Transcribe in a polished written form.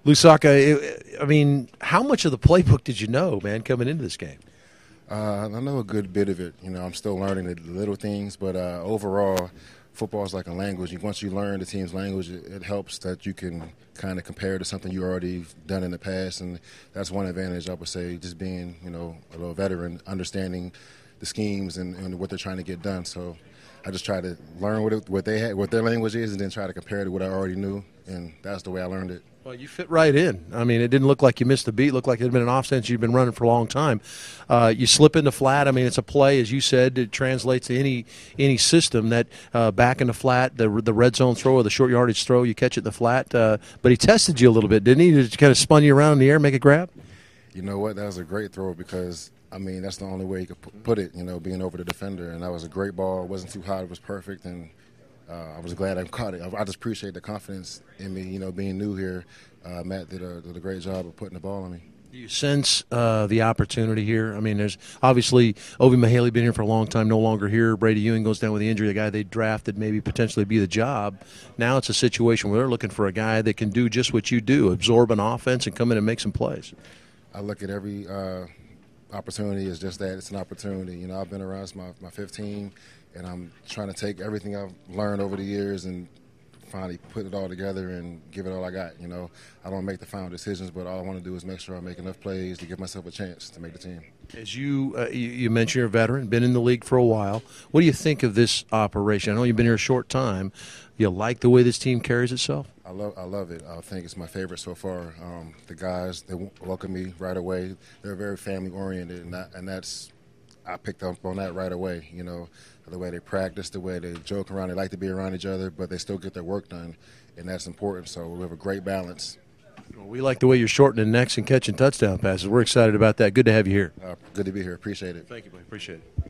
Lusaka, I mean, how much of the playbook did you know, man, coming into this game? I know a good bit of it. I'm still learning the little things, but overall, football is like a language. Once you learn the team's language, it helps that you can kind of compare to something you already done in the past, and that's one advantage I would say. Just being, a little veteran, understanding the schemes and what they're trying to get done. So I just try to learn what they had, what their language is, and then try to compare it to what I already knew, and that's the way I learned it. Well, you fit right in. I mean, it didn't look like you missed a beat. It looked like it had been an offense you'd been running for a long time. You slip into flat. I mean, it's a play, as you said, it translates to any system that back in the flat, the red zone throw or the short yardage throw, you catch it in the flat. But he tested you a little bit, didn't he? Just kind of spun you around in the air, make a grab? You know what? That was a great throw because, I mean, that's the only way you could put it, being over the defender. And that was a great ball. It wasn't too hot. It was perfect. And I was glad I caught it. I just appreciate the confidence in me, being new here. Matt did a great job of putting the ball on me. Do you sense the opportunity here? I mean, there's obviously Ovi Mahaley been here for a long time, no longer here. Brady Ewing goes down with the injury, the guy they drafted maybe potentially be the job. Now it's a situation where they're looking for a guy that can do just what you do, absorb an offense and come in and make some plays. I look at every opportunity as just that. It's an opportunity. I've been around since my 15, and I'm trying to take everything I've learned over the years and finally put it all together and give it all I got. I don't make the final decisions, but all I want to do is make sure I make enough plays to give myself a chance to make the team. As you mentioned, you're a veteran, been in the league for a while. What do you think of this operation? I know you've been here a short time. You like the way this team carries itself? I love it. I think it's my favorite so far. The guys, they welcome me right away. They're very family-oriented, and that's I picked up on that right away, the way they practice, the way they joke around. They like to be around each other, but they still get their work done, and that's important. So we have a great balance. Well, we like the way you're shortening necks and catching touchdown passes. We're excited about that. Good to have you here. Good to be here. Appreciate it. Thank you, buddy. Appreciate it.